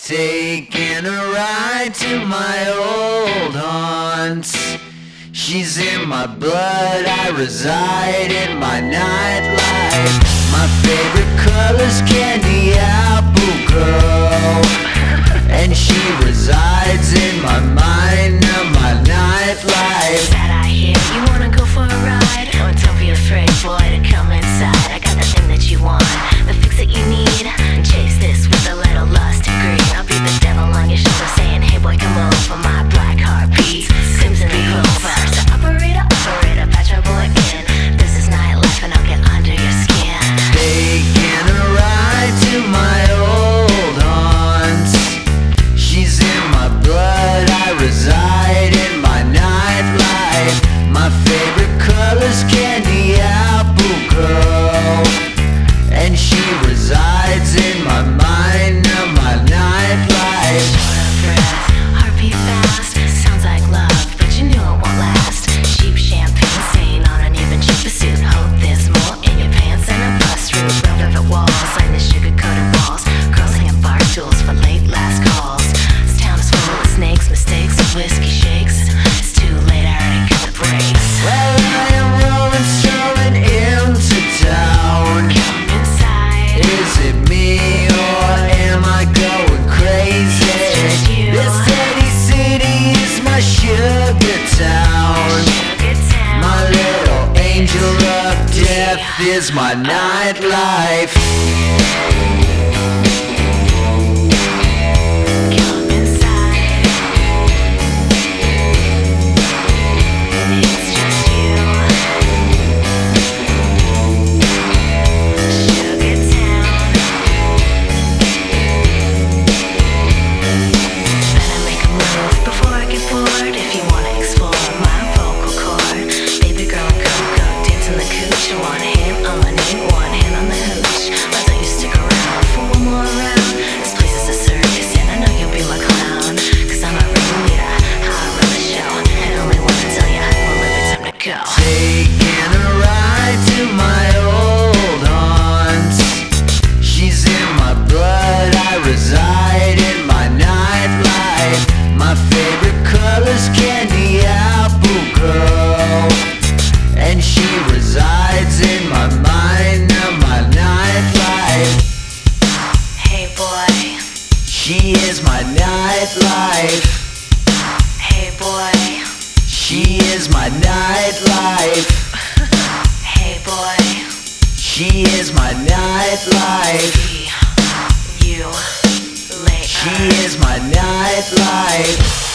Taking a ride to my old haunts. She's in my blood, I reside in my nightlife. My favorite color's candy apple girl, and she resides in my mind of my nightlife. That I hear you wanna go for a ride? Oh, don't be afraid, boy, to come inside. I got the thing that you want, the fix that you need. Chase this with a little lust and greed. I'll be the devil on your shoulder saying, hey boy, come over. My black heart beats, crimson and clover. So operator, patch your boy in. This is nightlife and I'll get under your skin. Taking a ride to my old haunts. She's in my blood, I reside in my nightlife. My favorite color's candy apple girl, and she resides in my mind of my nightlife. Short of breath, heartbeat fast, sounds like love, but you knew it won't last. Cheap champagne stain on an even cheaper suit. Hope there's more in your pants and a bust route. Real velvet walls, like the sugar-coated walls. Girls hanging bar stools for late last calls. This town is full of snakes, mistakes, and whiskey shakes. It's too late, I already got the brakes. Well, I am rolling, strolling into town. Come inside. Is it me or am I going crazy? It's just you. This dirty city is my sugar town. Sugar town. My little angel of death is my nightlife. Come inside. It's just you. Sugar town. Better make a move before I get bored. If you wanna explore my vocal cord, baby girl and Coco dancing the cooch. One hand on my knee, one hand on the hooch. Why don't you stick around for one more round? This place is a circus, and I know you'll be my clown. 'Cause I'm a ringleader, how I run the show. And I only wanna tell ya, well, if it's time to go. Taking a ride to my old haunts. She's in my blood, I reside in my nightlife. My favorite color's candy apple girl, and she resides in my mind of my nightlife. Hey boy, She is my nightlife. hey boy, She is my nightlife. hey boy. She is my nightlife. See you later. She is my nightlife.